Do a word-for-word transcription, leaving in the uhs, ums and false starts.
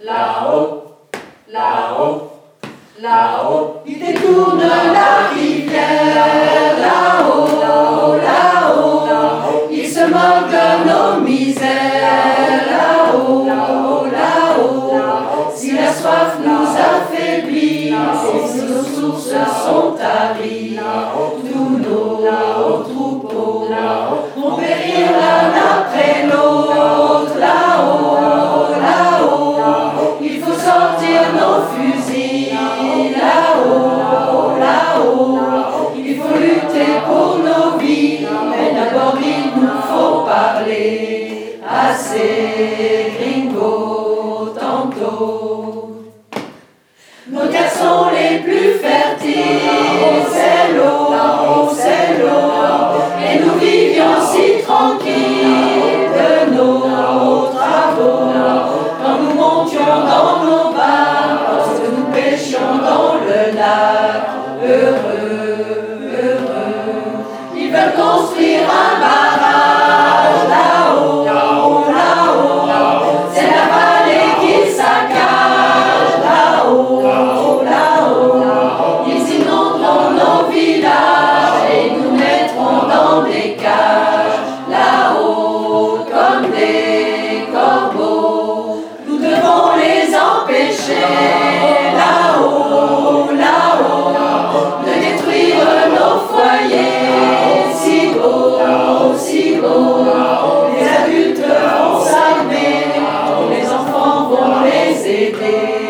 là-haut, là-haut, là-haut. Il détourne la rivière, là-haut, là-haut, là-haut. Il se moque de nos misères, là-haut, là-haut, là-haut. Si la soif nous affaiblit, et si nos sources sont taries, tous nos troupeaux vont périr l'un après l'autre, là-haut, là-haut. Il faut sortir nos fusils, là-haut, là-haut. Il faut lutter pour nos vies, mais d'abord il nous faut parler à ces gringos tantôt. Nos terres sont les plus fertiles, c'est l'eau, c'est l'eau, et nous vivions si tranquilles de nos travaux. Quand nous montions dans nos barques, lorsque nous pêchions dans le lac, heureux, heureux. Ils veulent construire un barrage là-haut, là-haut, là-haut. C'est la vallée qui saccage là-haut, là-haut, là-haut. Ils inonderont nos villages et nous mettront dans des cages là-haut comme des corbeaux. Nous devons les empêcher là-haut, là-haut, de détruire nos foyers si beaux, si beaux. Les adultes vont s'armer, les enfants vont les aider.